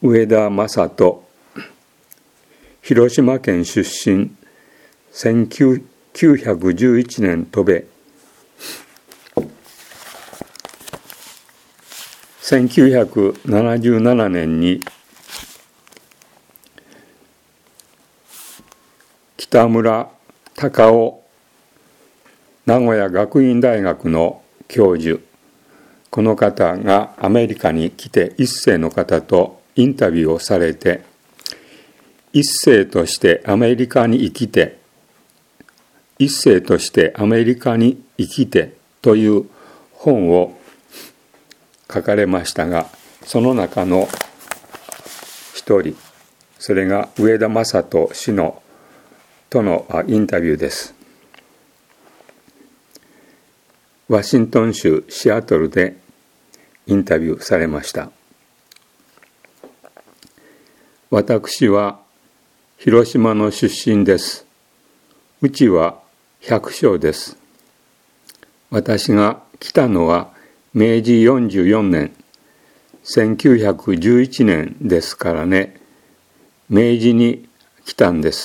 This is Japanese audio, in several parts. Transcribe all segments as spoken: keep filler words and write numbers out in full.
上田正人、広島県出身、せんきゅうひゃくじゅういちねん渡米、せんきゅうひゃくななじゅうななねんに北村隆夫名古屋学院大学の教授、この方がアメリカに来て一世の方とインタビューをされて、一世としてアメリカに生きて一世としてアメリカに生きてという本を書かれましたが、その中の一人、それが上田正人氏のとのインタビューです。ワシントン州シアトルでインタビューされました。私は広島の出身です。うちは百姓です。私が来たのはめいじよんじゅうよねん、せんきゅうひゃくじゅういちねんですからね。明治に来たんです。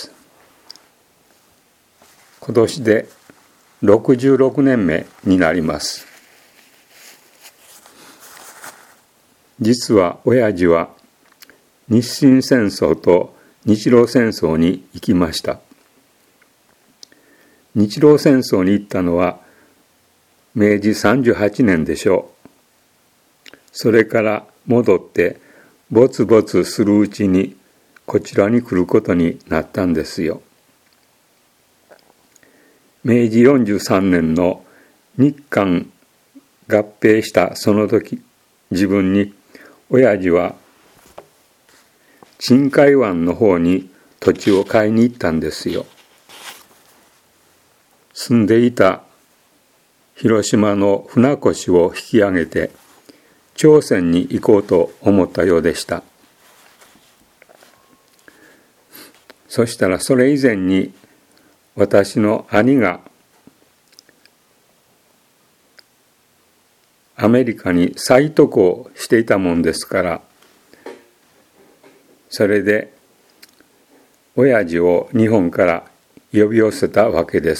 今年でろくじゅうろくねんめになります。実は親父は日清戦争と日露戦争に行きました。日露戦争に行ったのはめいじさんじゅうはちねんでしょう。それから戻ってぼつぼつするうちにこちらに来ることになったんですよ。めいじよんじゅうさんねんの日韓合併したその時、自分に親父は陳海湾の方に土地を買いに行ったんですよ。住んでいた広島の船越を引き上げて朝鮮に行こうと思ったようでした。そしたらそれ以前に私の兄がアメリカに再渡航していたもんですから、それで親父を日本から呼び寄せたわけです。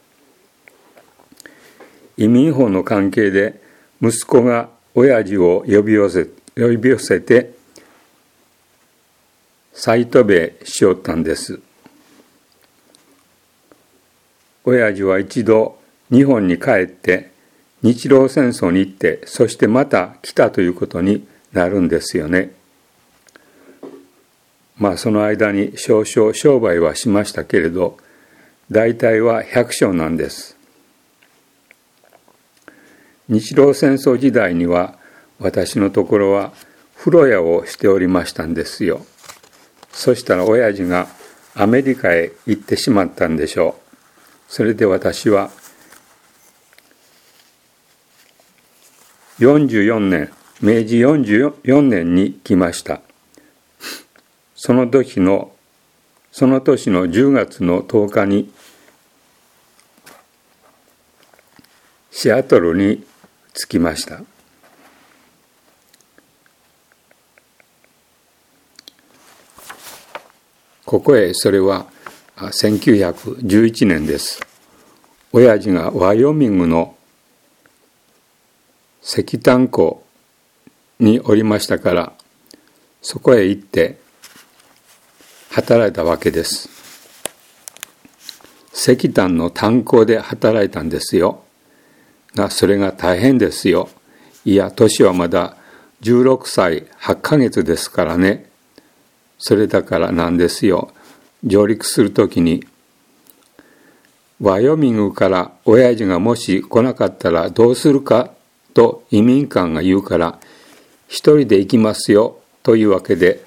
移民法の関係で息子が親父を呼び寄せ、呼び寄せて再渡米しよったんです。親父は一度日本に帰って日露戦争に行って、そしてまた来たということになるんですよね。まあその間に少々商売はしましたけれど、大体は百姓なんです。日露戦争時代には私のところは風呂屋をしておりましたんですよ。そしたら親父がアメリカへ行ってしまったんでしょう。それで私はよんじゅうよねん、めいじよんじゅうよねんに来ました。その時の、その年のじゅうがつのとおかにシアトルに着きました。ここへ、それはせんきゅうひゃくじゅういちねんです。親父がワイオミングの石炭鉱におりましたから、そこへ行って働いたわけです。石炭の炭鉱で働いたんですよ。が、それが大変ですよ。いや、年はまだじゅうろくさいはちかげつですからね。それだからなんですよ。上陸するときに、ワイオミングから親父がもし来なかったらどうするかと移民官が言うから、一人で行きますよというわけで、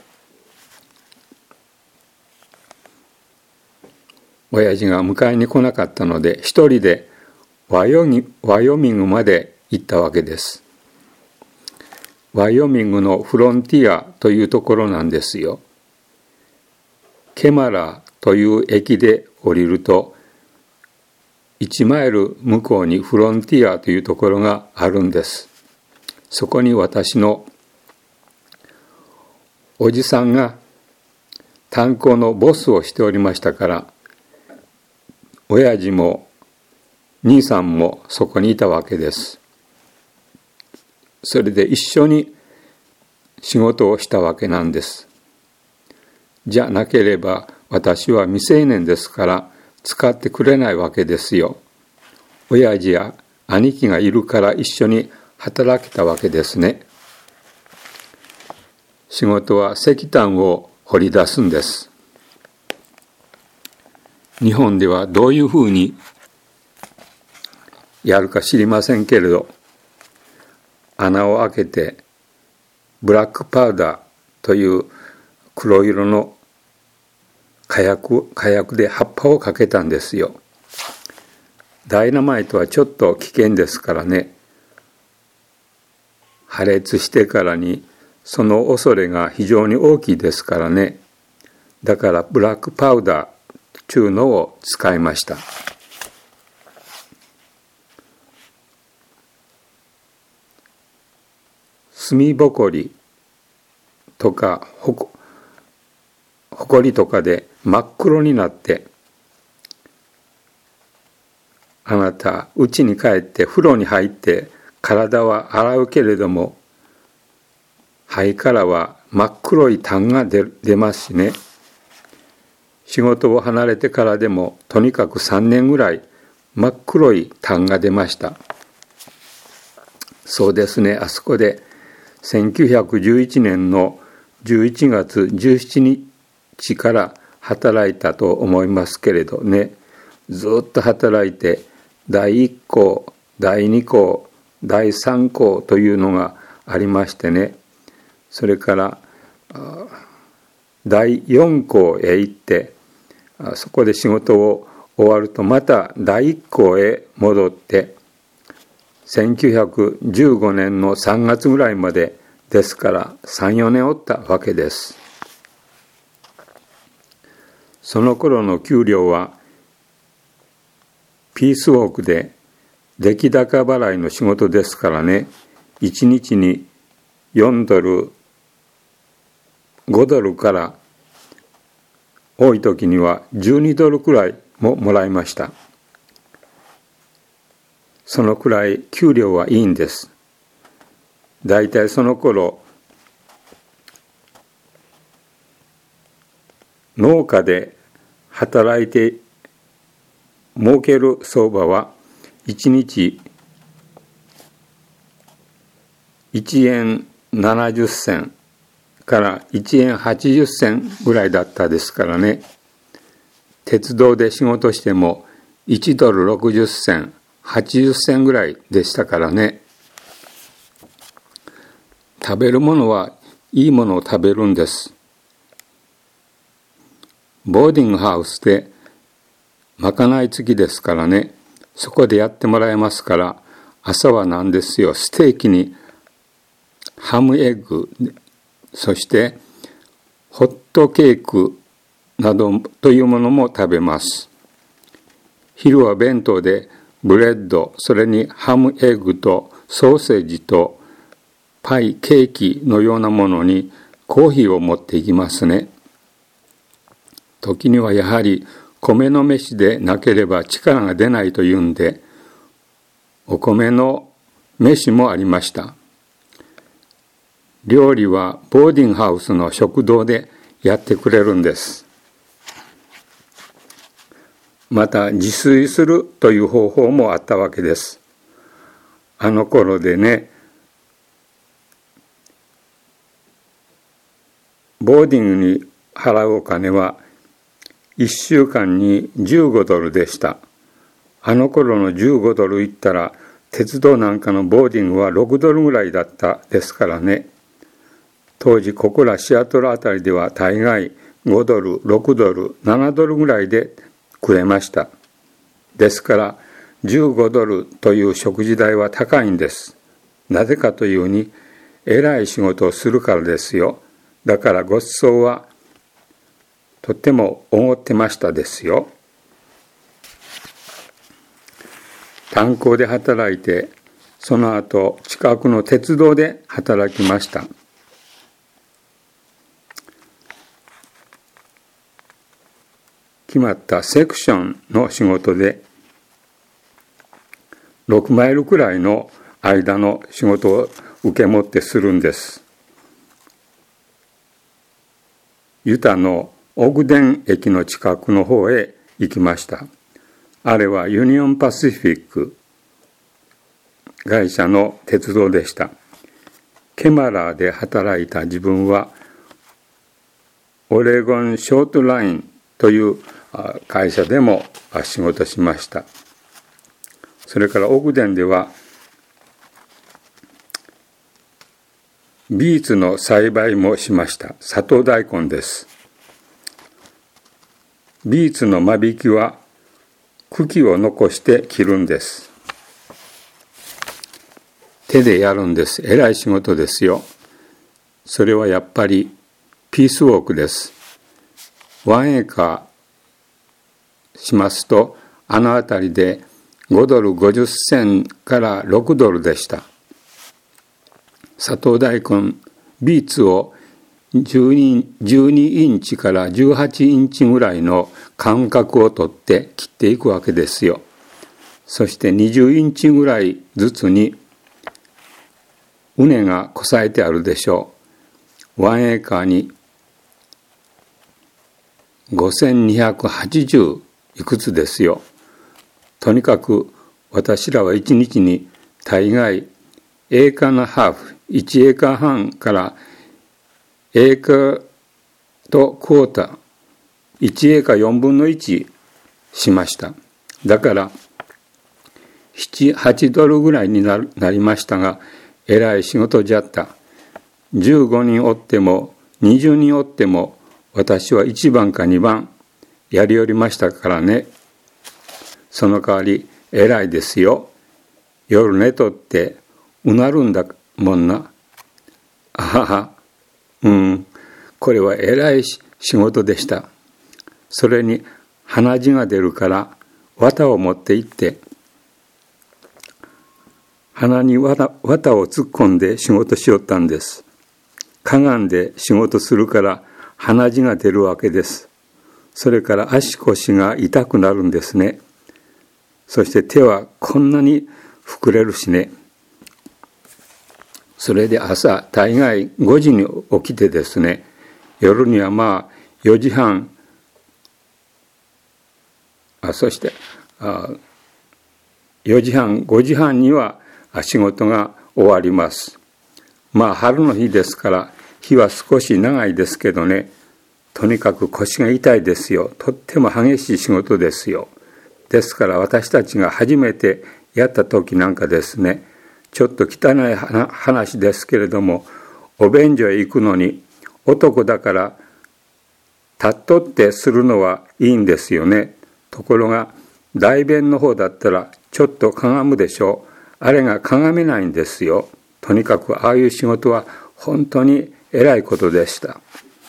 親父が迎えに来なかったので、一人でワイオミングまで行ったわけです。ワイオミングのフロンティアというところなんですよ。ケマラという駅で降りると、いちマイル向こうにフロンティアというところがあるんです。そこに私のおじさんが炭鉱のボスをしておりましたから、親父も兄さんもそこにいたわけです。それで一緒に仕事をしたわけなんです。じゃなければ私は未成年ですから使ってくれないわけですよ。親父や兄貴がいるから一緒に働けたわけですね。仕事は石炭を掘り出すんです。日本ではどういうふうにやるか知りませんけれど、穴を開けてブラックパウダーという黒色の火薬、火薬で葉っぱをかけたんですよ。ダイナマイトはちょっと危険ですからね。破裂してからにその恐れが非常に大きいですからね。だからブラックパウダーというのを使いました。墨ぼこりとかほこ、ほこりとかで真っ黒になって、あなた家に帰って風呂に入って体は洗うけれども、肺からは真っ黒い痰が 出, 出ますしね。仕事を離れてからでもとにかくさんねんぐらい真っ黒い痰が出ました。そうですね、あそこでせんきゅうひゃくじゅういちねんのじゅういちがつじゅうしちにちから働いたと思いますけれどね。ずっと働いてだいいっこう、だいにこう、だいさんこうというのがありましてね。それからだいよんこうへ行って、そこで仕事を終わるとまただいいっこうへ戻って、せんきゅうひゃくじゅうごねんのさんがつぐらいまでですからさん、よねんおったわけです。その頃の給料はピースウォークで出来高払いの仕事ですからね、いちにちによんドル、ごドルから多い時にはじゅうにドルくらいももらいました。そのくらい給料はいいんです。だいたいその頃農家で働いて儲ける相場はいちにちいちえんななじゅっせんからいちえんはちじゅっせんぐらいだったですからね。鉄道で仕事してもいちドルろくじゅっせん、はちじゅっせんぐらいでしたからね。食べるものはいいものを食べるんです。ボーディングハウスでまかない付きですからね。そこでやってもらえますから、朝はなんですよ、ステーキにハムエッグ、そしてホットケーキなどというものも食べます。昼は弁当でブレッド、それにハムエッグとソーセージとパイ、ケーキのようなものにコーヒーを持っていきますね。時にはやはり米の飯でなければ力が出ないというんで、お米の飯もありました。料理はボーディングハウスの食堂でやってくれるんです。また自炊するという方法もあったわけです。あの頃でね、ボーディングに払うお金はいっしゅうかんにじゅうごドルでした。あの頃のじゅうごドルいったら、鉄道なんかのボーディングはろくドルぐらいだったですからね。当時ここらシアトルあたりでは大概ごドル、ろくドル、ななドルぐらいでくれました。ですからじゅうごドルという食事代は高いんです。なぜかというに、偉い仕事をするからですよ。だからご馳走はとってもおごってましたですよ。炭鉱で働いて、その後近くの鉄道で働きました。 決まったセクションの仕事でろくマイルくらいの間の仕事を受け持ってするんです。ユタのオグデン駅の近くの方へ行きました。あれはユニオンパシフィック会社の鉄道でした。ケマラーで働いた自分はオレゴンショートラインという会社でも仕事しました。それからオグデンではビーツの栽培もしました。砂糖大根です。ビーツの間引きは茎を残して切るんです。手でやるんです。えらい仕事ですよ。それはやっぱりピースウォークです。ワンエーカーしますと、あの辺りでごドルごじゅっセンからろくドルでした。砂糖大根、ビーツをじゅうにインチからじゅうはちインチぐらいの間隔をとって切っていくわけですよ。そしてにじゅうインチぐらいずつに畝がこさえてあるでしょう。ワンエーカーにごせんにひゃくはちじゅういくつですよ。とにかく私らはいちにちに大概エーカーのハーフ、いちエーカー半からエーカーとクォーター、いちエーカーよんぶんのいちしました。だからなな、はちドルぐらいになりましたが、えらい仕事じゃった。じゅうごにんおってもにじゅうにんおっても私はいちばんかにばんやりおりましたからね。その代わりえらいですよ。夜寝とってうなるんだもんな。あはは、うん、これはえらい仕事でした。それに鼻血が出るから綿を持って行って鼻に綿を突っ込んで仕事しよったんです。かがんで仕事するから鼻血が出るわけです。それから足腰が痛くなるんですね。そして手はこんなに膨れるしね。それで朝大概ごじに起きてですね、夜にはまあよじはん、あそしてあよじはんごじはんには仕事が終わります。まあ春の日ですから日は少し長いですけどね、とにかく腰が痛いですよ。とっても激しい仕事ですよ。ですから私たちが初めてやった時なんかですね、ちょっと汚い話ですけれども、お便所へ行くのに男だから立っとってするのはいいんですよね。ところが大便の方だったらちょっとかがむでしょう。あれがかがめないんですよ。とにかくああいう仕事は本当に偉いことでした。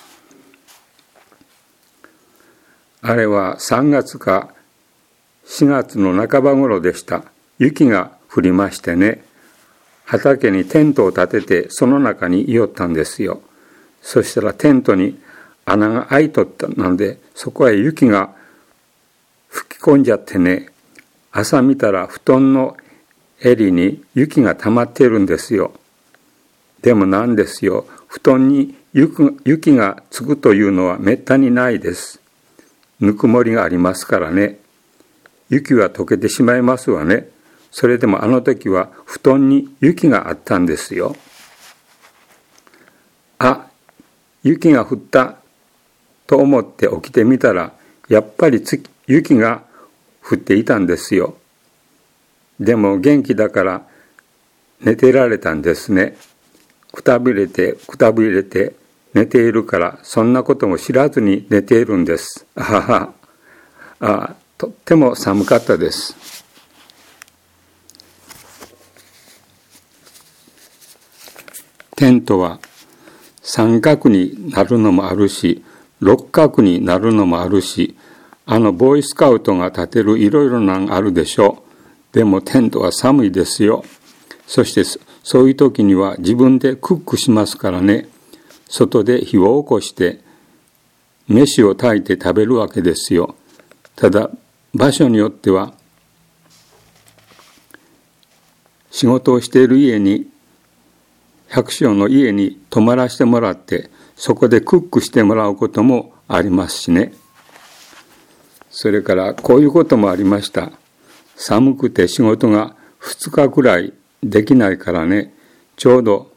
あれはさんがつかしがつの半ば頃でした。雪が降りましてね、畑にテントを立ててその中にいよったんですよ。そしたらテントに穴が開いとったので、そこへ雪が吹き込んじゃってね、朝見たら布団の襟に雪が溜まっているんですよ。でもなんですよ、布団に雪がつくというのはめったにないです。ぬくもりがありますからね。雪は溶けてしまいますわね。それでもあの時は布団に雪があったんですよ。あ、雪が降ったと思って起きてみたら、やっぱり雪が降っていたんですよ。でも元気だから寝てられたんですね。くたびれてくたびれて寝ているから、そんなことも知らずに寝ているんです。あはは。あ、とっても寒かったです。テントは三角になるのもあるし、六角になるのもあるし、あのボーイスカウトが建てるいろいろなのあるでしょう。でもテントは寒いですよ。そしてそういう時には自分でクックしますからね。外で火を起こして飯を炊いて食べるわけですよ。 ただ場所によっては仕事をしている家に百姓の家に泊まらせてもらってそこでクックしてもらうこともありますしね。それからこういうこともありました。寒くて仕事がふつかくらいできないからね、ちょうど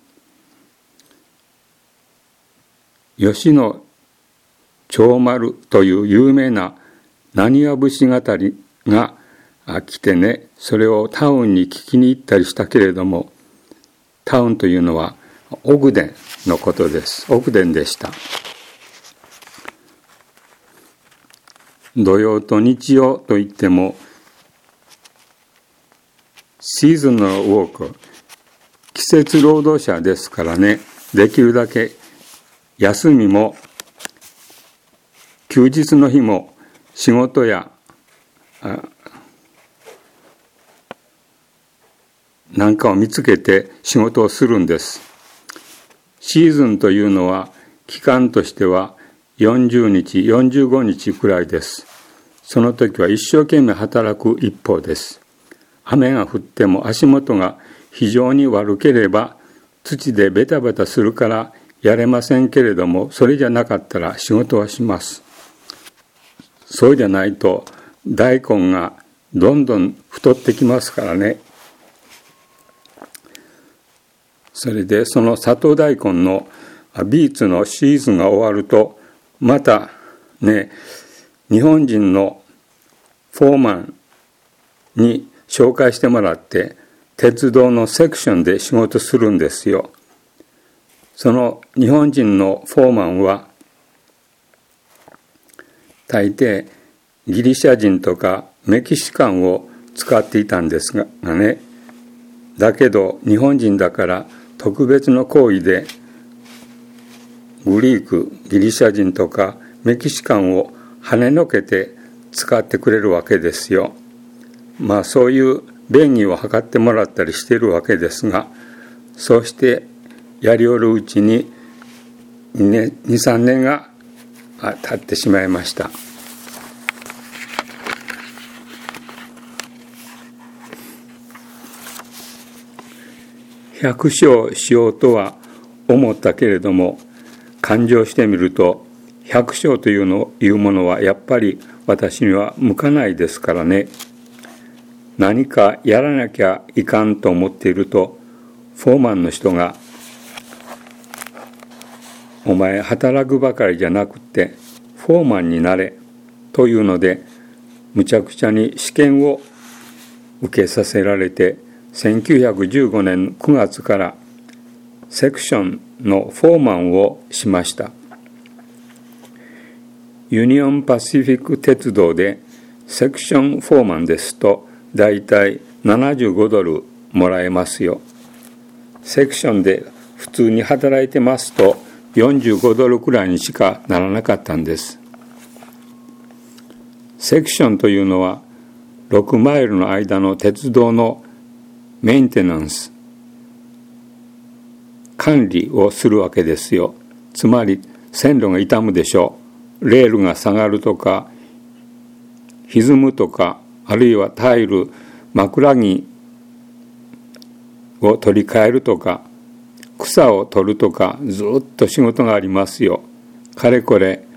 吉野長丸という有名な浪花節語りが来てね、それをタウンに聞きに行ったりしたけれども、タウンというのは奥殿のことです。奥殿でした。土曜と日曜といってもシーズンのウォーク、季節労働者ですからね、できるだけ休みも休日の日も仕事やなんかを見つけて仕事をするんです。シーズンというのは期間としてはよんじゅうにち、よんじゅうごにちくらいです。その時は一生懸命働く一方です。雨が降っても足元が非常に悪ければ土でベタベタするからやれませんけれども、それじゃなかったら仕事はします。そうじゃないと大根がどんどん太ってきますからね。それでその砂糖大根のビーツのシーズンが終わると、またね、日本人のフォーマンに紹介してもらって鉄道のセクションで仕事するんですよ。その日本人のフォーマンは大抵ギリシャ人とかメキシカンを使っていたんですがね、だけど日本人だから特別の行為でグリーク、ギリシャ人とかメキシカンを跳ねのけて使ってくれるわけですよ。まあそういう便宜を図ってもらったりしているわけですが、そうしてやりおるうちにに、さんねんが経ってしまいました。百姓しようとは思ったけれども、勘定してみると百姓というのいうものはやっぱり私には向かないですからね。何かやらなきゃいかんと思っていると、フォーマンの人がお前働くばかりじゃなくてフォーマンになれというので、むちゃくちゃに試験を受けさせられて、せんきゅうひゃくじゅうごねんくがつからセクションのフォーマンをしました。ユニオンパシフィック鉄道でセクションフォーマンですとだいたいななじゅうごドルもらえますよ。セクションで普通に働いてますとよんじゅうごドルくらいにしかならなかったんです。セクションというのはろくマイルの間の鉄道のメンテナンス、管理をするわけですよ。つまり線路が傷むでしょう。レールが下がるとか歪むとか、あるいはタイル、枕木を取り替えるとか、草を取るとか、ずっと仕事がありますよ。かれこれ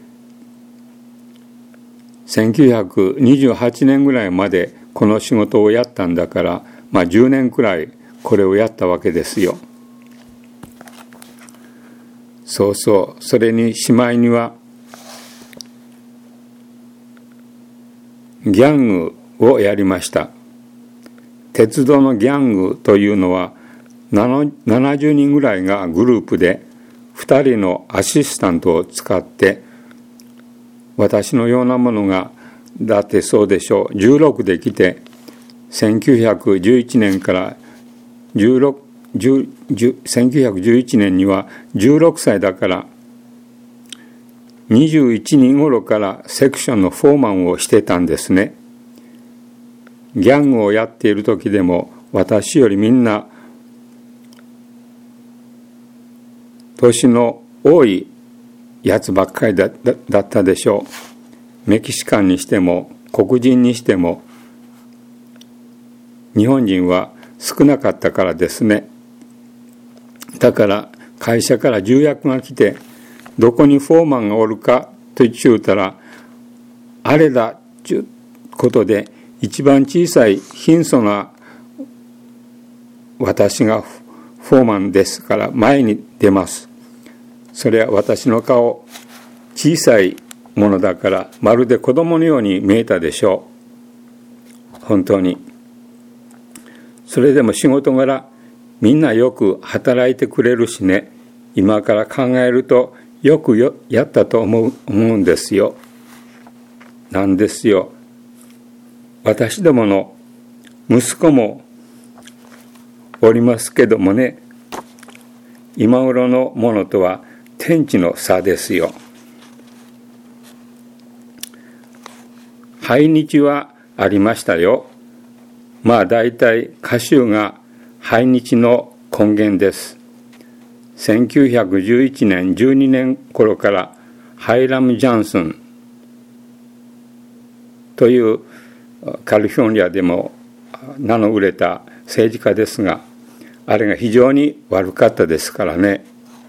せんきゅうひゃくにじゅうはちねんぐらいまでこの仕事をやったんだから、まあじゅうねんくらいこれをやったわけですよ。そうそう、それにしまいにはギャングをやりました。鉄道のギャングというのはななじゅうにんぐらいがグループでふたりのアシスタントを使って、私のようなものがだってそうでしょうじゅうろくで来て、せんきゅうひゃくじゅういちねんからじゅうろく、せんきゅうひゃくじゅういちねんにはじゅうろくさいだからにじゅういちにん頃からセクションのフォーマンをしてたんですね。ギャングをやっている時でも私よりみんな年の多いやつばっかりだ、だ、だったでしょう。メキシカンにしても黒人にしても日本人は少なかったからですね。だから会社から重役が来て、どこにフォーマンがおるかと言うたら、あれだということで、一番小さい貧相な私がフォーマンですから前に出ます。それは私の顔、小さいものだからまるで子供のように見えたでしょう。本当に。それでも仕事柄みんなよく働いてくれるしね、今から考えるとよくよやったと思う、思うんですよ。なんですよ。私どもの息子もおりますけどもね、今頃のものとは天地の差ですよ。排日はありましたよ。まあ大体歌集が排日の根源です。せんきゅうひゃくじゅういちねんじゅうにねん頃からハイラム・ジャンソンというカリフォルニアでも名の売れた政治家ですが、あれが非常に悪かったですからね。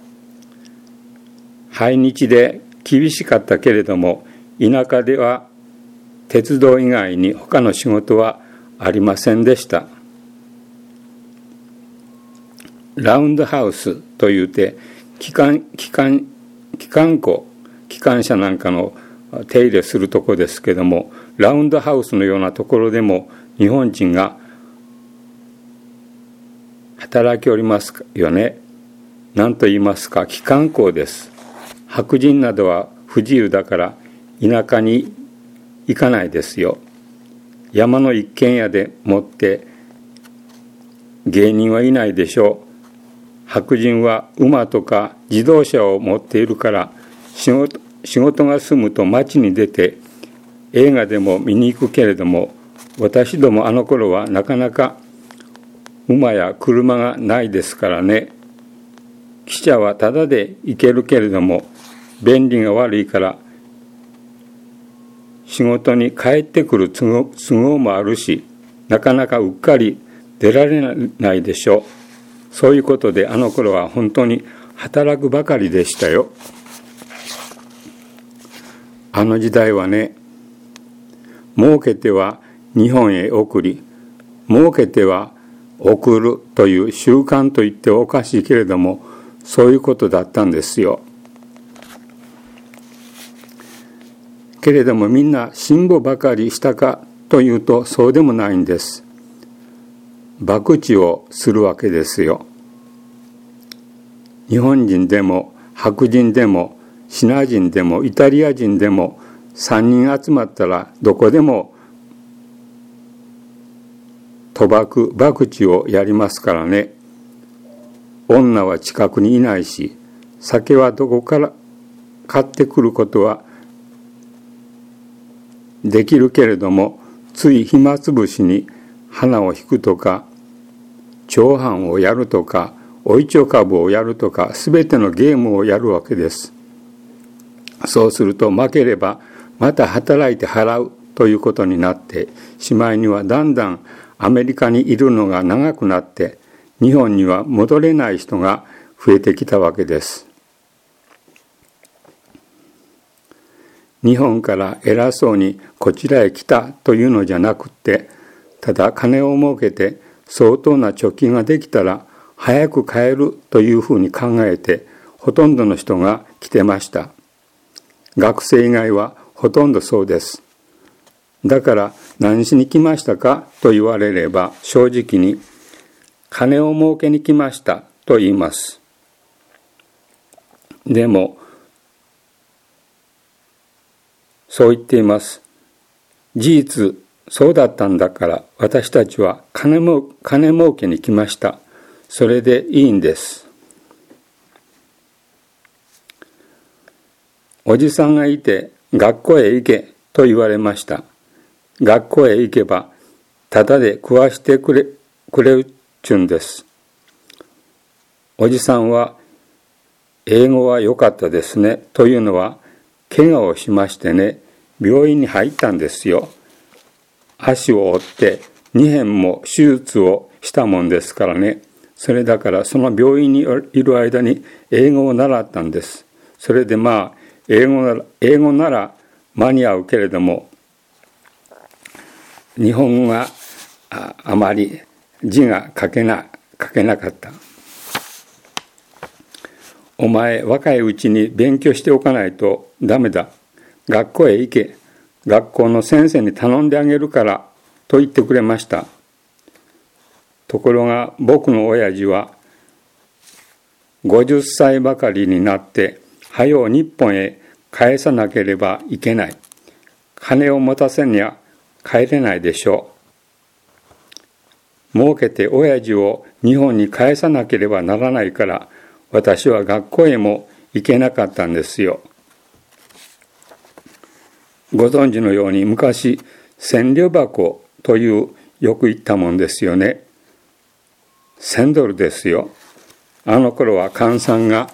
排日で厳しかったけれども、田舎では鉄道以外に他の仕事はありませんでした。ラウンドハウスというて機関機関機関庫機関車なんかの手入れするとこですけども、ラウンドハウスのようなところでも日本人が働きおりますよね。何と言いますか、機関工です。白人などは不自由だから田舎に行かないですよ。山の一軒家でもって芸人はいないでしょう。白人は馬とか自動車を持っているから仕事、仕事が済むと街に出て映画でも見に行くけれども、私どもあの頃はなかなか馬や車がないですからね。汽車はただで行けるけれども便利が悪いから仕事に帰ってくる都合、都合もあるし、なかなかうっかり出られないでしょう。そういうことであの頃は本当に働くばかりでしたよ。あの時代はね、儲けては日本へ送り、儲けては送るという習慣と言っておかしいけれども、そういうことだったんですよ。けれどもみんな辛抱ばかりしたかというとそうでもないんです。博打をするわけですよ。日本人でも白人でもシナ人でもイタリア人でもさんにん集まったらどこでも賭博、博打をやりますからね。女は近くにいないし、酒はどこから買ってくることはできるけれども、つい暇つぶしに花を引くとか、長半をやるとか、おいちょ株をやるとか、すべてのゲームをやるわけです。そうすると負ければまた働いて払うということになって、しまいにはだんだんアメリカにいるのが長くなって、日本には戻れない人が増えてきたわけです。日本から偉そうにこちらへ来たというのじゃなくって、ただ金を儲けて相当な貯金ができたら早く帰るというふうに考えて、ほとんどの人が来てました。学生以外はほとんどそうです。だから何しに来ましたかと言われれば、正直に金を儲けに来ましたと言います。でもそう言っています。事実そうだったんだから私たちは金も金儲けに来ました。それでいいんです。おじさんがいて学校へ行けと言われました。学校へ行けばただで食わしてくれ、くれるっちゅうんです。おじさんは英語は良かったですね。というのは怪我をしましてね、病院に入ったんですよ。 足を折ってにへんも手術をしたもんですからね。それだからその病院にいる間に英語を習ったんです。それでまあ英語なら、英語なら間に合うけれども、日本語が あ, あまり字が書けな、書けなかった。お前若いうちに勉強しておかないとダメだ。学校へ行け。学校の先生に頼んであげるからと言ってくれました。ところが僕の親父はごじゅっさいばかりになってはよう日本へ帰さなければいけない。金を持たせにゃ帰れないでしょう。儲けて親父を日本に帰さなければならないから私は学校へも行けなかったんですよ。ご存知のように昔千両箱というよく言ったもんですよね。千ドルですよ。あの頃は換算が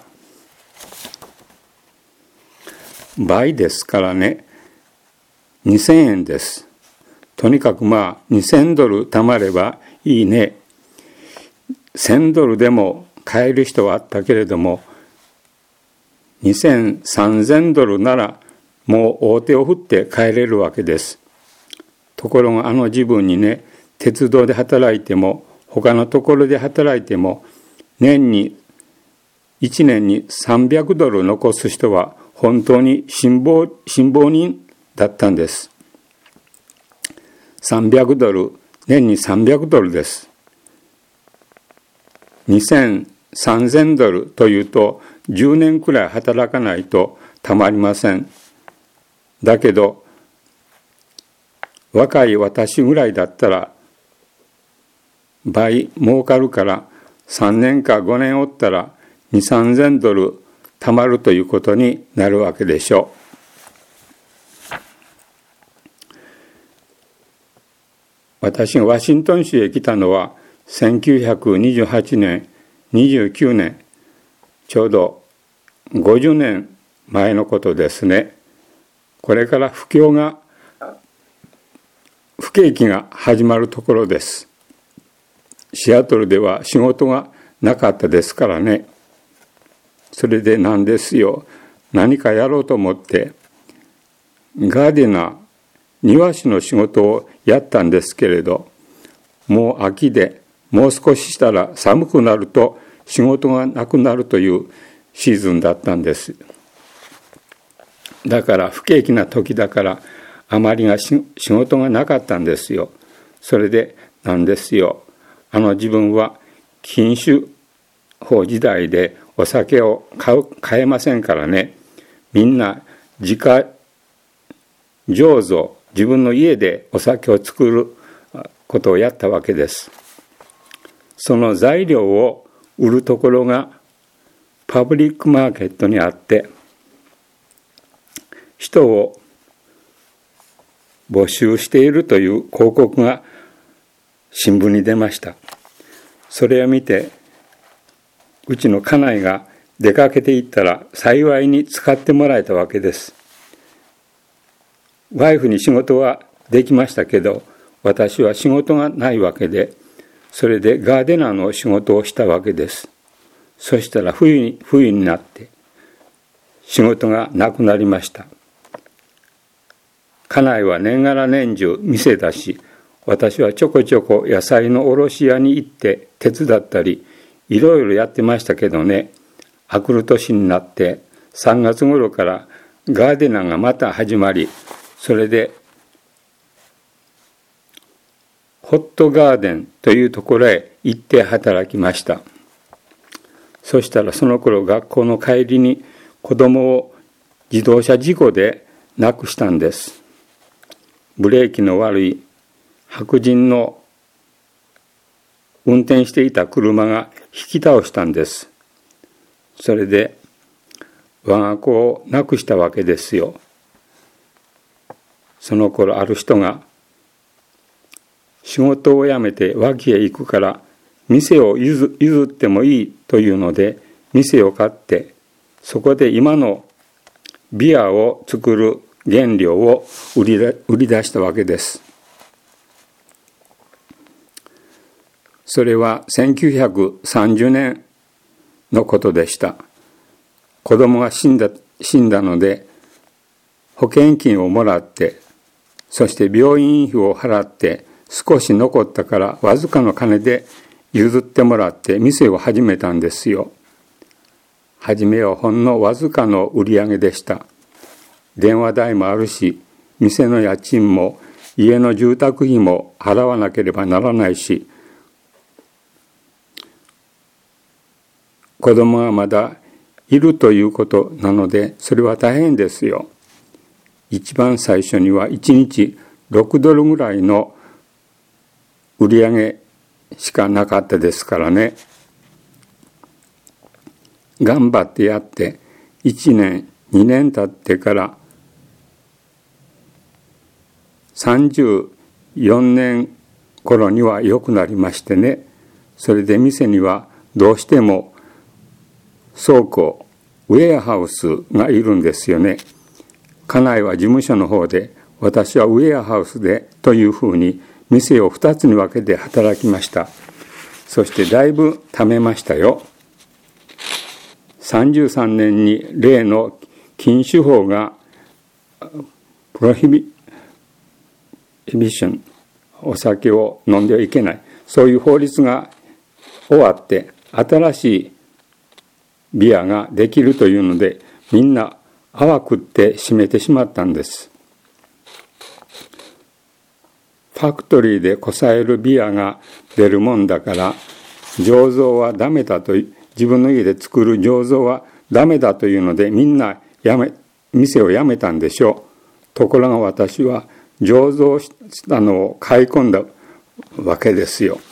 倍ですからね。にせんえんです。とにかくまあにせんドル貯まればいいね。せんドルでも買える人はあったけれども、にせん、さんぜんドルならもう大手を振って帰れるわけです。ところがあの自分にね、鉄道で働いても他のところで働いても年にいちねんにさんびゃくドル残す人は本当に辛抱、辛抱人だったんです。さんびゃくドル、年にさんびゃくドルです。にせん、さんぜんドルというとじゅうねんくらい働かないとたまりません。だけど若い私ぐらいだったら倍儲かるからさんねんかごねんおったらに、さんぜんドルたまるということになるわけでしょう。私がワシントン州へ来たのはせんきゅうひゃくにじゅうはちねん、にじゅうきゅうねん、ちょうどごじゅうねんまえのことですね。これから不況が、不景気が始まるところです。シアトルでは仕事がなかったですからね。それでなんですよ、何かやろうと思ってガーデナー、庭師の仕事をやったんですけれど、もう秋でもう少ししたら寒くなると仕事がなくなるというシーズンだったんです。だから不景気な時だからあまりが仕事がなかったんですよ。それでなんですよ、あの自分は禁酒法時代でお酒を買う買えませんからね。みんな自家醸造、自分の家でお酒を作ることをやったわけです。その材料を売るところがパブリックマーケットにあって、人を募集しているという広告が新聞に出ました。それを見てうちの家内が出かけていったら幸いに使ってもらえたわけです。ワイフに仕事はできましたけど、私は仕事がないわけで、それでガーデナーの仕事をしたわけです。そしたら冬に、冬になって仕事がなくなりました。家内は年がら年中店だし、私はちょこちょこ野菜の卸屋に行って手伝ったりいろいろやってましたけどね、あくる年になってさんがつ頃からガーデナーがまた始まり、それでホットガーデンというところへ行って働きました。そしたらその頃学校の帰りに子供を自動車事故で亡くしたんです。ブレーキの悪い白人の運転していた車が引き倒したんです。それで我が子を亡くしたわけですよ。その頃ある人が仕事を辞めて脇へ行くから店を譲ってもいいというので店を買って、そこで今のビアを作る原料を売り出したわけです。 それはせんきゅうひゃくさんじゅうねんのことでした。子供が死んだ、死んだので、保険金をもらって、そして病院費を払って、少し残ったからわずかの金で譲ってもらって店を始めたんですよ。はじめはほんのわずかの売り上げでした。電話代もあるし、店の家賃も家の住宅費も払わなければならないし、子供がまだいるということなので、それは大変ですよ。一番最初にはいちにちろくドルぐらいの売り上げしかなかったですからね。頑張ってやっていちねんにねん経ってからさんじゅうよねん頃には良くなりましてね。それで店にはどうしても倉庫ウェアハウスがいるんですよね。家内は事務所の方で、私はウェアハウスでというふうに店をふたつに分けて働きました。そしてだいぶ貯めましたよ。さんじゅうさんねんに例の禁酒法がプロヒビビション、お酒を飲んではいけない、そういう法律が終わって新しいビアができるというので、みんな泡食って閉めてしまったんです。ファクトリーでこさえるビアが出るもんだから、醸造はダメだと、自分の家で作る醸造はダメだというので、みんなやめ店を辞めたんでしょう。ところが私は醸造したのを買い込んだわけですよ。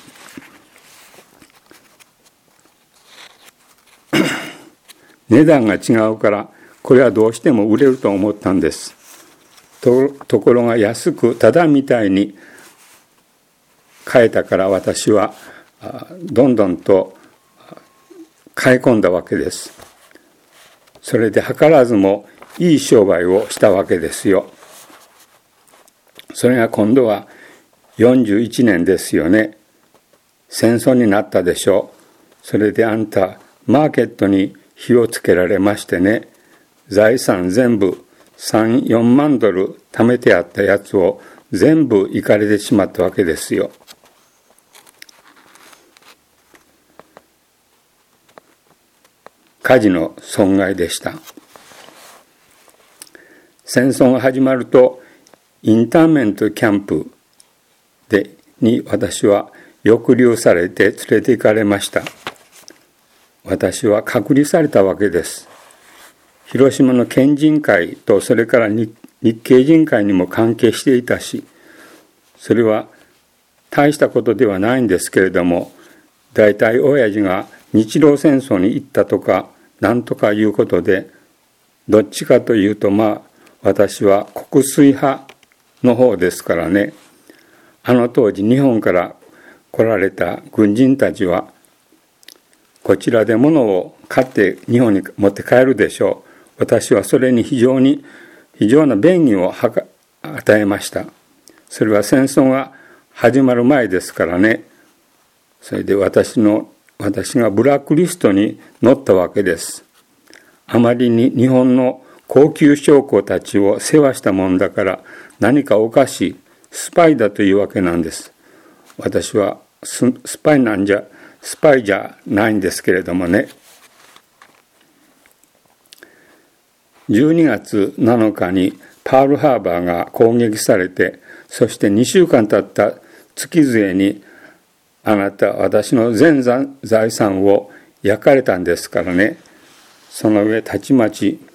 値段が違うからこれはどうしても売れると思ったんです。 と, ところが安くただみたいに買えたから、私はどんどんと買い込んだわけです。それで図らずもいい商売をしたわけですよ。それが今度はよんじゅういちねんですよね。戦争になったでしょう。それであんたマーケットに火をつけられましてね、財産全部さん、よんまんドル貯めてあったやつを全部いかれてしまったわけですよ。火事の損害でした。戦争が始まるとインターメントキャンプでに私は抑留されて連れて行かれました。私は隔離されたわけです。広島の県人会とそれから日系人会にも関係していたし、それは大したことではないんですけれども、大体親父が日露戦争に行ったとかなんとかいうことで、どっちかというとまあ私は国粋派の方ですからね。あの当時日本から来られた軍人たちはこちらで物を買って日本に持って帰るでしょう。私はそれに非常に非常な便宜を与えました。それは戦争が始まる前ですからね。それで私の私がブラックリストに載ったわけです。あまりに日本の高級将校たちを世話したもんだから何かおかしい、スパイだというわけなんです。私はスパイなんじゃスパイじゃないんですけれどもね。じゅうにがつなのかにパールハーバーが攻撃されて、そしてにしゅうかん経った月末にあなた私の全財産を焼かれたんですからね。その上たちまち引っ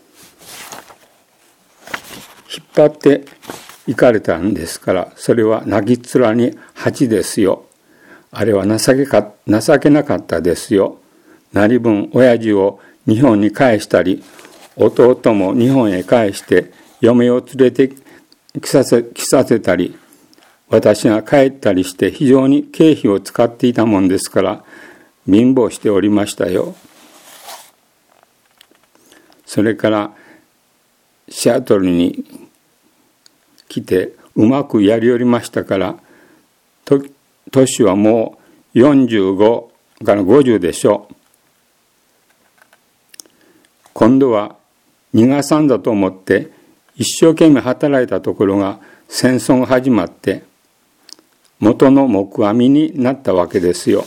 張っていかれたんですから、それは泣き面に恥ですよ。あれは情けか情けなかったですよ。何分親父を日本に帰したり、弟も日本へ帰して嫁を連れてきさせ、来させたり、私が帰ったりして非常に経費を使っていたもんですから貧乏しておりましたよ。それからシアトルに来てうまくやりよりましたから、年はもよんじゅうごからごじゅうでしょう。今度は逃がさんだと思って一生懸命働いたところが戦争が始まって元の木阿弥になったわけですよ。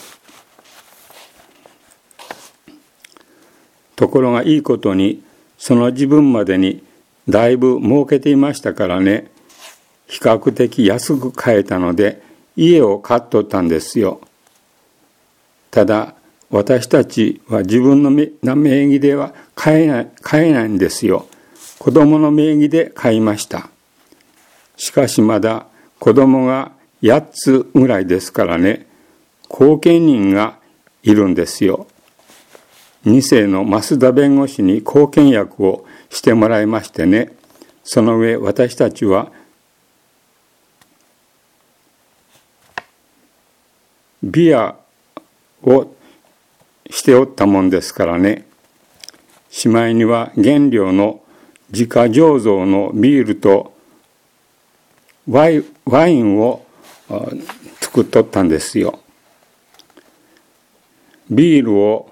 ところがいいことにその自分までにだいぶ儲けていましたからね、比較的安く買えたので家を買っとったんですよ。ただ私たちは自分の名義では買えない、買えないんですよ。子供の名義で買いました。しかしまだ子供がやっつぐらいですからね、後見人がいるんですよ。に世の増田弁護士に後見役をしてもらいましてね、その上私たちはビアをしておったもんですからね、しまいには原料の自家醸造のビールとワイ、ワインを作っとったんですよ。ビールを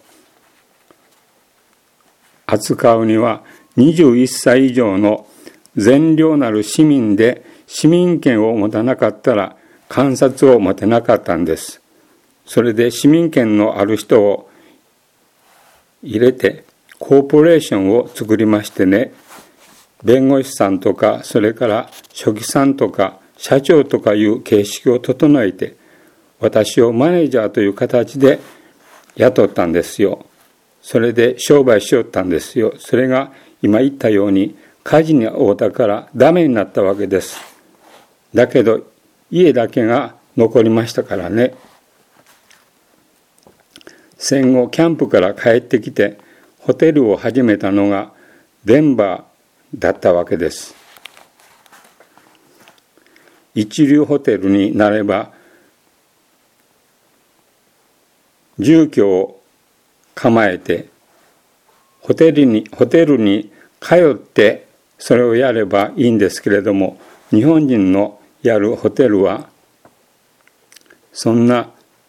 扱うにはにじゅういっさい以上の善良なる市民で市民権を持たなかったら鑑札を持てなかったんです。それで市民権のある人を入れてコーポレーションを作りましてね、弁護士さんとかそれから書記さんとか社長とかいう形式を整えて私をマネージャーという形で雇ったんですよ。それで商売しよったんですよ。それが今言ったように火事に遭うたからダメになったわけです。だけど家だけが残りましたからね。戦後キャンプから帰ってきてホテルを始めたのがデンバーだったわけです。一流ホテルになれば住居を構えてホテルに、ホテルに通ってそれをやればいいんですけれども、日本人のやるホテルはそんな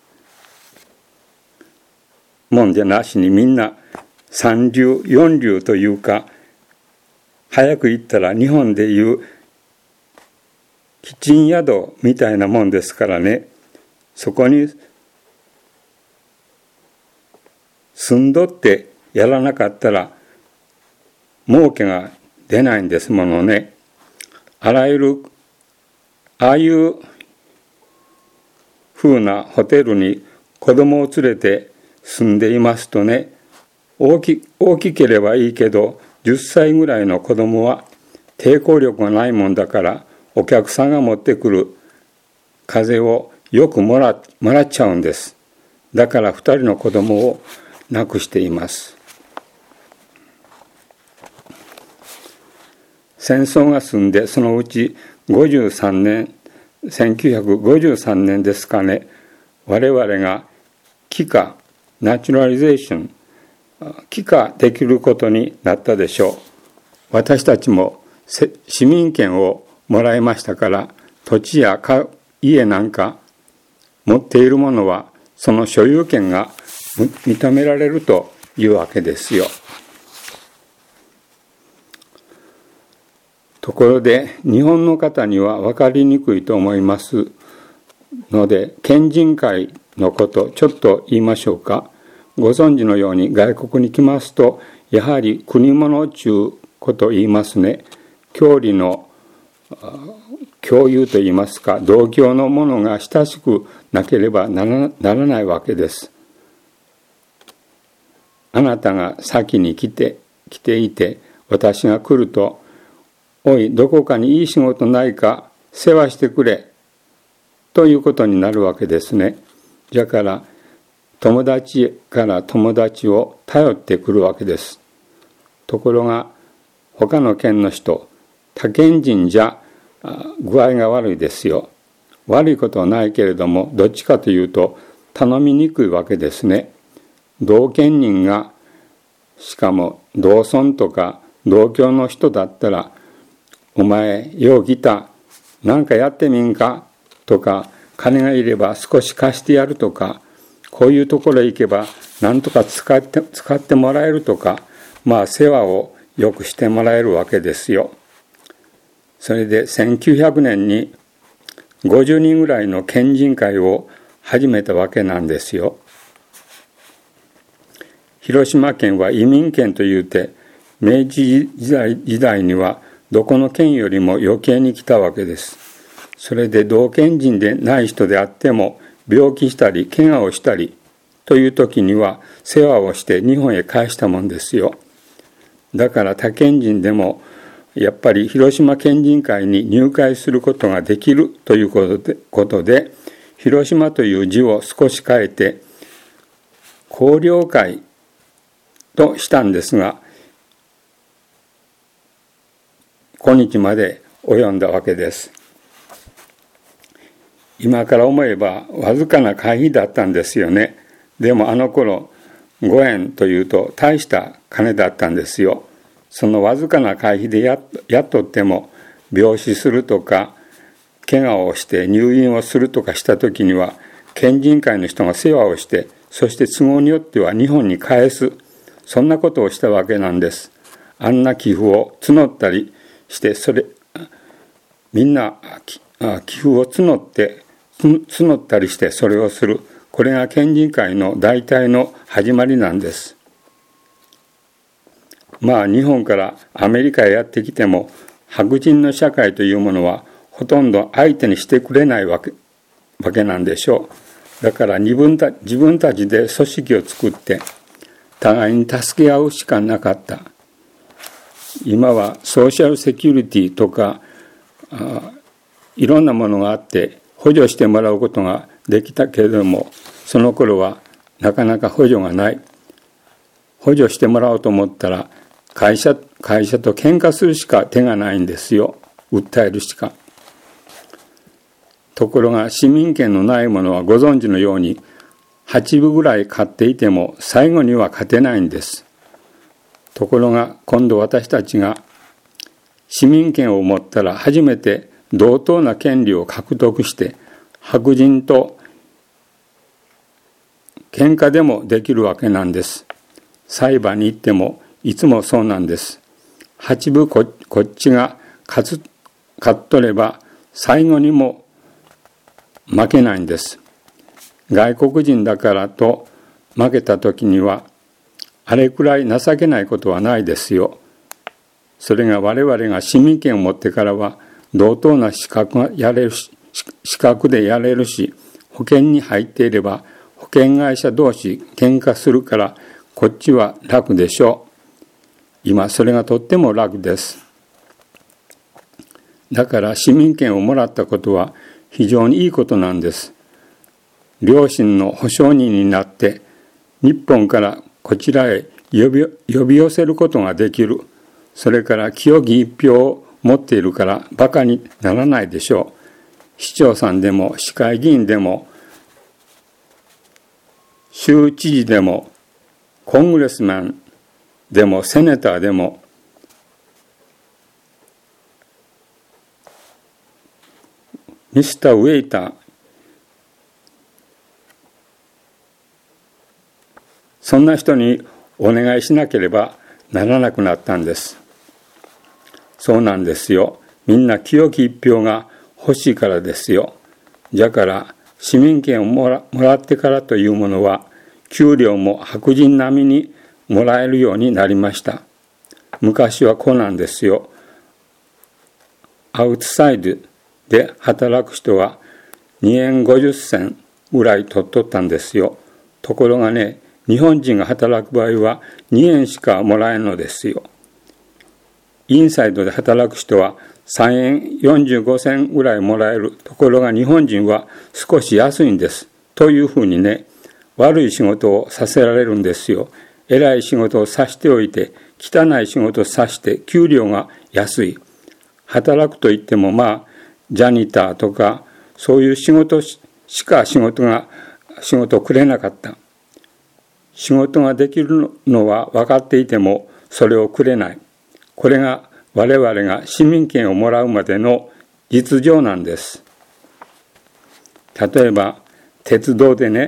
もんじゃなしにみんな三流四流というか、早く言ったら日本でいうキッチン宿みたいなもんですからね、そこに住んどってやらなかったら儲けが出ないんですものね。あらゆるああいう風なホテルに子供を連れて住んでいますとね、大き、大きければいいけどじゅっさいぐらいの子供は抵抗力がないもんだから、お客さんが持ってくる風邪をよくもら、もらっちゃうんです。だからふたりの子供を亡くしています。戦争が済んでそのうちごじゅうさんねん、せんきゅうひゃくごじゅうさんねんですかね、我々が帰化、ナチュラリゼーション、帰化できることになったでしょう。私たちも市民権をもらいましたから、土地や家なんか持っているものはその所有権が認められるというわけですよ。ところで日本の方には分かりにくいと思いますので、県人会のことちょっと言いましょうか。ご存知のように外国に来ますとやはり国物ちゅうこと言いますね。郷里の共有といいますか、同郷のものが親しくなければなら、ならないわけです。あなたが先に来て、来ていて私が来ると、おいどこかにいい仕事ないか世話してくれということになるわけですね。だから友達から友達を頼ってくるわけです。ところが他の県の人、他県人じゃ具合が悪いですよ。悪いことはないけれども、どっちかというと頼みにくいわけですね。同県人が、しかも同村とか同郷の人だったら、お前よう来た、なんかやってみんかとか、金がいれば少し貸してやるとか、 こういうところへ行けば何とか使って、使ってもらえるとか、まあ世話をよくしてもらえるわけですよ。それでせんきゅうひゃくねんにごじゅうにんぐらいの県人会を始めたわけなんですよ。広島県は移民県というて、明治時代、時代にはどこの県よりも余計に来たわけです。それで同県人でない人であっても病気したり怪我をしたりという時には世話をして日本へ帰したもんですよ。だから他県人でもやっぱり広島県人会に入会することができるということで、ことで広島という字を少し変えて交流会としたんですが、今日まで及んだわけです。今から思えばわずかな会費だったんですよね。でもあの頃ごえんというと大した金だったんですよ。そのわずかな会費でやっとっても病死するとか怪我をして入院をするとかした時には県人会の人が世話をして、そして都合によっては日本に返す、そんなことをしたわけなんです。あんな寄付を募ったりして、それみんな寄付を募って募ったりしてそれをする、これが県人会の大体の始まりなんです。まあ日本からアメリカへやってきても白人の社会というものはほとんど相手にしてくれないわけ、わけなんでしょう。だから自分た、自分たちで組織を作って互いに助け合うしかなかった。今はソーシャルセキュリティとかあいろんなものがあって補助してもらうことができたけれども、その頃はなかなか補助がない。補助してもらおうと思ったら会社、会社と喧嘩するしか手がないんですよ。訴えるしか。ところが市民権のないものはご存知のようにはちぶぐらい勝っていても最後には勝てないんです。ところが今度私たちが市民権を持ったら初めて同等な権利を獲得して白人と喧嘩でもできるわけなんです。裁判に行ってもいつもそうなんです。はちぶ こ, こっちが勝つ勝っとれば最後にも負けないんです。外国人だからと負けた時にはあれくらい情けないことはないですよ。それが我々が市民権を持ってからは同等な資格がやれるし、資格でやれるし、保険に入っていれば保険会社同士喧嘩するからこっちは楽でしょう。今それがとっても楽です。だから市民権をもらったことは非常にいいことなんです。両親の保証人になって日本からこちらへ呼び、呼び寄せることができる。それから清き一票を持っているからバカにならないでしょう。市長さんでも市会議員でも州知事でもコングレスマンでもセネターでもミスター・ウェイター、そんな人にお願いしなければならなくなったんです。そうなんですよ。みんな清き一票が欲しいからですよ。だから市民権をも ら, もらってからというものは給料も白人並みにもらえるようになりました。昔はこうなんですよ。アウトサイドで働く人はにえんごじゅっせんぐらい取っとったんですよ。ところがね、日本人が働く場合はにえんしかもらえんのですよ。インサイドで働く人はさんえんよんじゅうごせんぐらいもらえる。ところが日本人は少し安いんです。というふうにね、悪い仕事をさせられるんですよ。偉い仕事をさしておいて、汚い仕事をさして給料が安い。働くといってもまあ、ジャニターとか、そういう仕事しか仕事が、仕事をくれなかった。仕事ができるのは分かっていても、それをくれない。これが我々が市民権をもらうまでの実情なんです。例えば鉄道でね、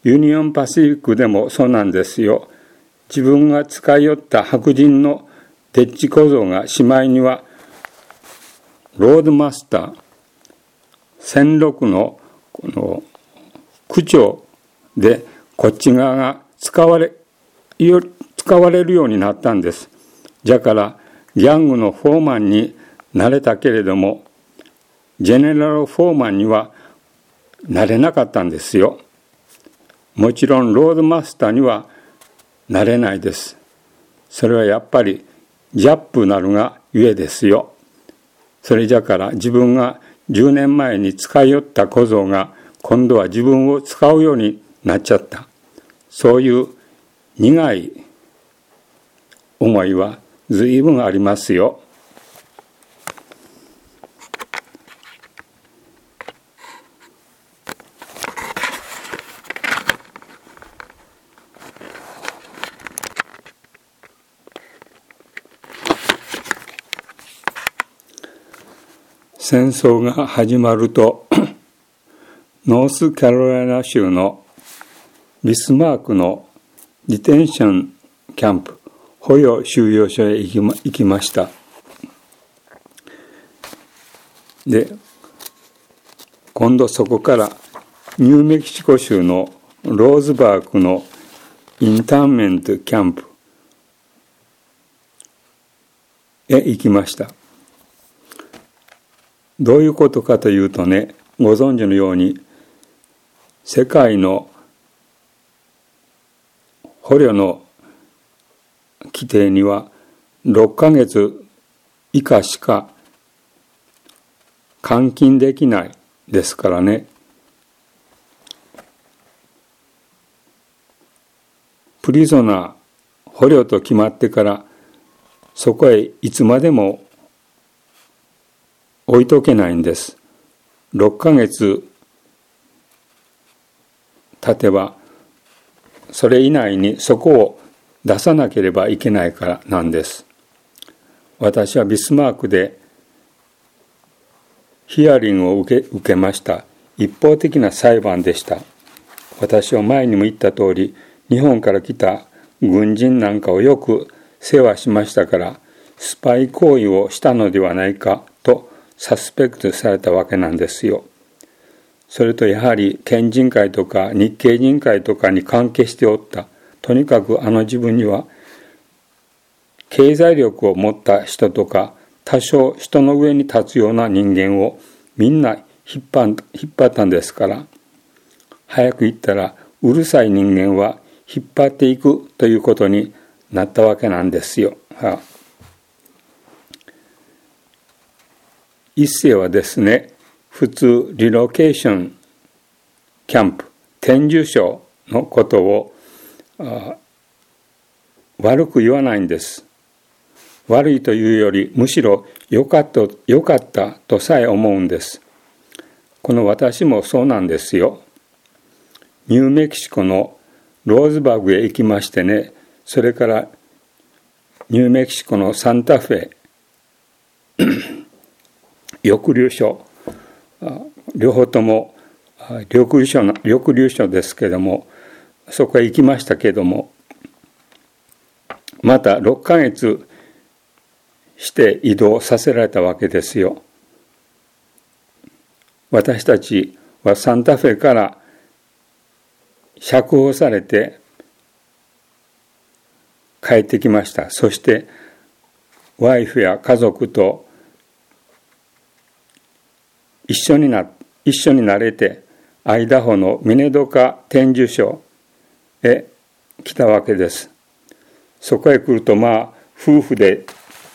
ユニオンパシフィックでもそうなんですよ。自分が使い寄った白人のデッチ小僧がしまいにはロードマスター戦六のこの区長でこっち側が使われ使われるようになったんです。だからギャングのフォーマンになれたけれどもジェネラルフォーマンにはなれなかったんですよ。もちろんロードマスターにはなれないです。それはやっぱりジャップなるがゆえですよ。それじゃから自分がじゅうねんまえに使い寄った小僧が今度は自分を使うようになっちゃった。そういう苦い思いは随分ありますよ。戦争が始まるとノースカロライナ州のビスマークのディテンションキャンプ捕虜収容所へ行きま、行きました。で今度そこからニューメキシコ州のローズバーグのインターメントキャンプへ行きました。どういうことかというとね、ご存知のように世界の捕虜の規定にはろっかげつ以下しか監禁できないですからね。プリゾナー捕虜と決まってからそこへいつまでも置いとけないんです。ろっかげつ経てばそれ以内にそこを出さなければいけないからなんです。私はビスマークでヒアリングを受け、受けました。一方的な裁判でした。私は前にも言った通り、日本から来た軍人なんかをよく世話しましたから、スパイ行為をしたのではないかとサスペクトされたわけなんですよ。それとやはり県人会とか日系人会とかに関係しておった。とにかくあの自分には経済力を持った人とか多少人の上に立つような人間をみんな引っ張引っ張ったんですから、早く言ったらうるさい人間は引っ張っていくということになったわけなんですよ。はあ、一世はですね、普通リロケーションキャンプ転住所のことを悪く言わないんです。悪いというよりむしろ良かった、良かったとさえ思うんです。この私もそうなんですよ。ニューメキシコのローズバーグへ行きましてね、それからニューメキシコのサンタフェ抑留所、両方とも抑留所、抑留所ですけれども、そこへ行きましたけれども、またろっかげつして移動させられたわけですよ。私たちはサンタフェから釈放されて帰ってきました。そしてワイフや家族と一緒にな一緒になれてアイダホのミネドカ転住所へ来たわけです。そこへ来るとまあ夫婦で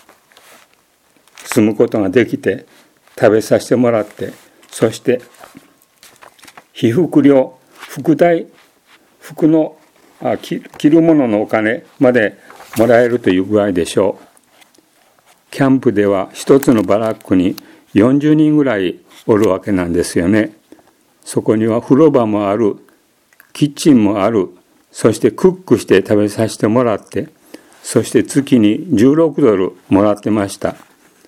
住むことができて食べさせてもらって、そして被服料服代服のあ着るもののお金までもらえるという具合でしょう。キャンプでは一つのバラックによんじゅうにんぐらいおるわけなんですよね。そこには風呂場もある、キッチンもある、そしてクックして食べさせてもらって、そして月にじゅうろくドルもらってました。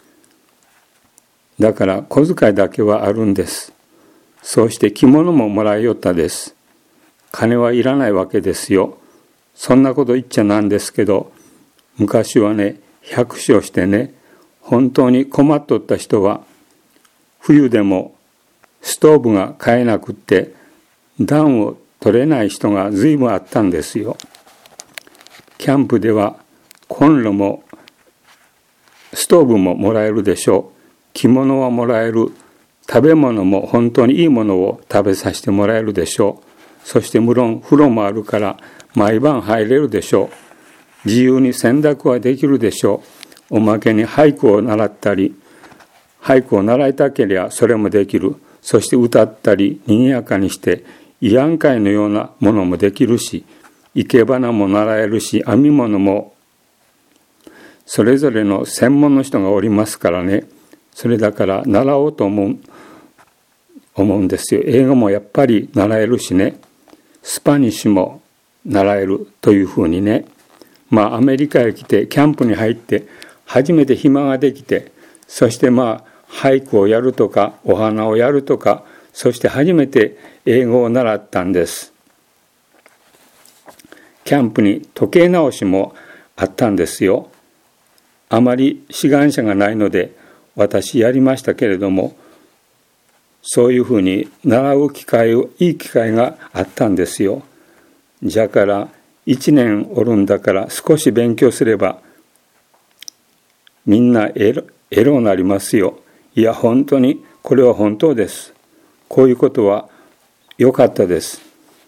だから小遣いだけはあるんです。そうして着物ももらいよったです。 金はいらないわけですよ。そんなこと言っちゃなんですけど、昔はね、百姓してね、本当に困っとった人は、冬でもストーブが買えなくって暖を取れない人が随分あったんですよ。キャンプではコンロもストーブももらえるでしょう。着物はもらえる。食べ物も本当にいいものを食べさせてもらえるでしょう。そして無論風呂もあるから毎晩入れるでしょう。自由に洗濯はできるでしょう。おまけに俳句を習ったり、俳句を習いたけりゃそれもできる。そして歌ったり賑やかにして慰安会のようなものもできるし、生け花も習えるし、編み物もそれぞれの専門の人がおりますからね。それだから習おうと思う思うんですよ。英語もやっぱり習えるしね、スパニッシュも習えるというふうにね。まあアメリカへ来てキャンプに入って初めて暇ができて、そしてまあ俳句をやるとかお花をやるとか、そして初めて英語を習ったんです。キャンプに時計直しもあったんですよ。あまり志願者がないので私やりましたけれども、そういうふうに習う機会をいい機会があったんですよ。じゃから一年おるんだから少し勉強すればみんなエロエロになりますよ。いや本当にこれは本当です。こういうことは良かったです。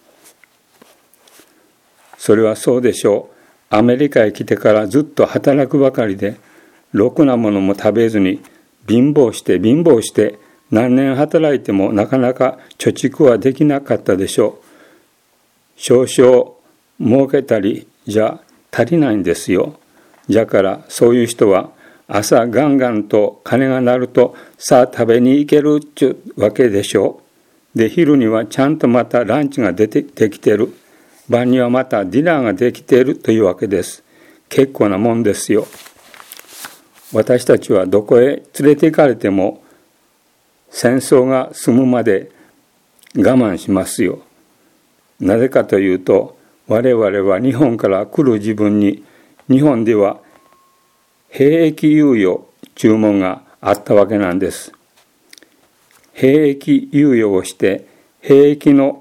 それはそうでしょう。アメリカへ来てからずっと働くばかりで、ろくなものも食べずに貧乏して貧乏して何年働いてもなかなか貯蓄はできなかったでしょう。少々儲けたりじゃ足りないんですよ。じゃからそういう人は朝ガンガンと鐘が鳴るとさあ食べに行けるっちゅうわけでしょう。で昼にはちゃんとまたランチが出てできてる。晩にはまたディナーができているというわけです。結構なもんですよ。私たちはどこへ連れて行かれても戦争が済むまで我慢しますよ。なぜかというと、我々は日本から来る自分に日本では兵役猶予注文があったわけなんです。兵役猶予をして兵役の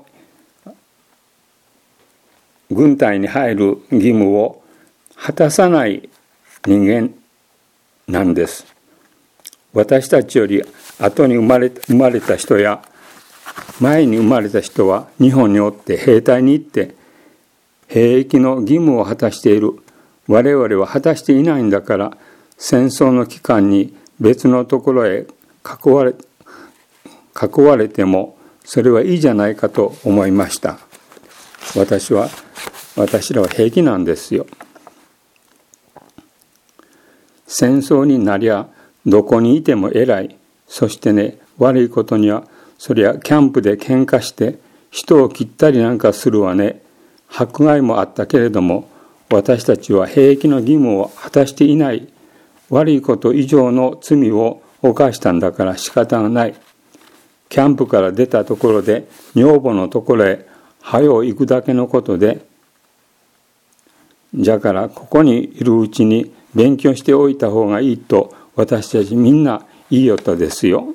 軍隊に入る義務を果たさない人間なんです。私たちより後に生まれ、生まれた人や前に生まれた人は日本におって兵隊に行って兵役の義務を果たしている。我々は果たしていないんだから、戦争の期間に別のところへ囲われ、囲われてもそれはいいじゃないかと思いました。私は私らは平気なんですよ。戦争になりゃどこにいても偉い。そしてね、悪いことにはそりゃキャンプで喧嘩して人を切ったりなんかするわね。迫害もあったけれども、私たちは兵役の義務を果たしていない。悪いこと以上の罪を犯したんだから仕方がない。キャンプから出たところで女房のところへ早う行くだけのことで、じゃからここにいるうちに勉強しておいた方がいいと私たちみんな言いよったですよ。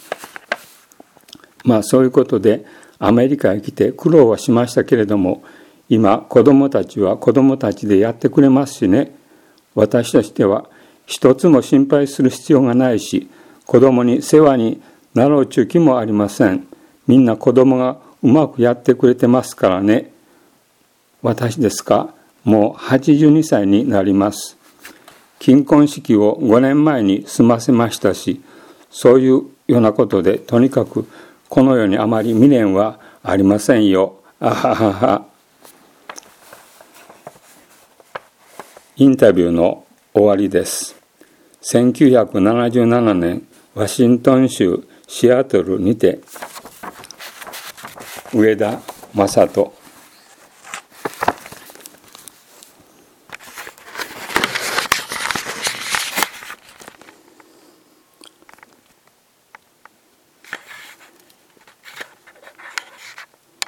まあそういうことでアメリカへ来て苦労はしましたけれども、今子供たちは子供たちでやってくれますしね。私としては一つも心配する必要がないし、子供に世話になろうちゅう気もありません。みんな子供がうまくやってくれてますからね。私ですか、もうはちじゅうにさいになります。金婚式をごねんまえに済ませましたし、そういうようなことでとにかくこの世にあまり未練はありませんよ。あははは。インタビューの終わりです。せんきゅうひゃくななじゅうななねん、ワシントン州シアトルにて、上田正人